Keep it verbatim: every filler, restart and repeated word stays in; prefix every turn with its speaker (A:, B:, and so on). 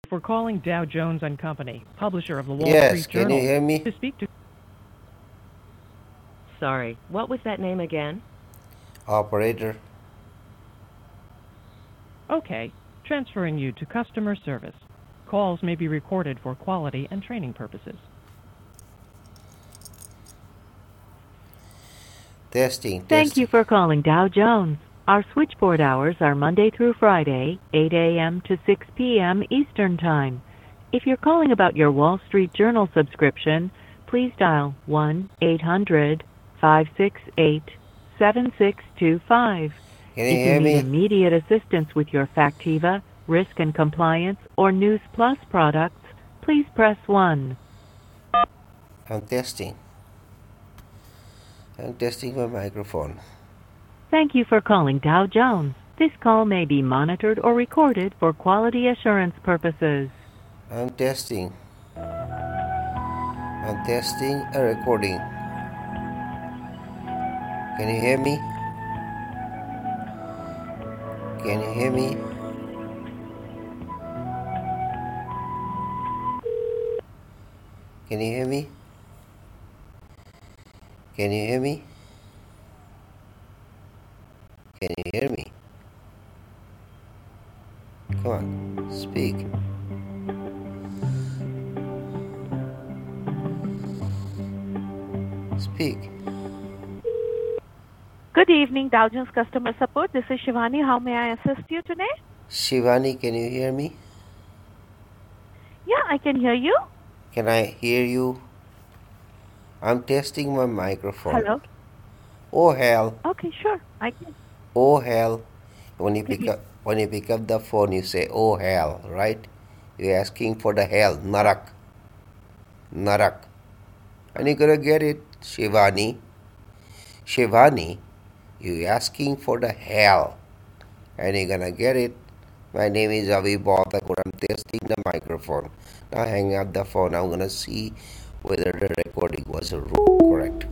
A: For calling Dow Jones and Company, publisher of the Wall
B: Yes,
A: Street
B: can you
A: Journal,
B: hear me?
A: to speak to
C: Sorry, what was that name again?
B: Operator.
A: OK, transferring you to customer service. Calls may be recorded for quality and training purposes.
B: Testing,
C: Thank you
B: testing.
C: for calling Dow Jones. Our switchboard hours are Monday through Friday, eight a.m. to six p.m. Eastern Time. If you're calling about your Wall Street Journal subscription, please dial one eight hundred five six eight seven six two five.
B: Can you
C: If
B: hear
C: you need
B: me?
C: immediate assistance with your Factiva, Risk and Compliance, or News Plus products, please press one.
B: I'm testing. I'm testing my microphone.
C: Thank you for calling Dow Jones. This call may be monitored or recorded for quality assurance purposes.
B: I'm testing. I'm testing a recording. Can you hear me? Can you hear me? Can you hear me? Can you hear me? Can you hear me? Come on, speak. Speak.
D: Good evening, Dow Jones Customer Support. This is Shivani. How may I assist you today?
B: Shivani, can you hear me?
D: Yeah, I can hear you.
B: Can I hear you? I'm testing my microphone.
D: Hello.
B: Oh hell.
D: Okay, sure. I can.
B: Oh hell. When you pick up when you pick up the phone you say oh hell, right? You're asking for the hell. Narak. Narak. And you're gonna get it, Shivani. Shivani, you're asking for the hell. And you're gonna get it. My name is Avi Bhattakur. I'm testing the microphone. Now hang up the phone. I'm gonna see whether the recording was correct.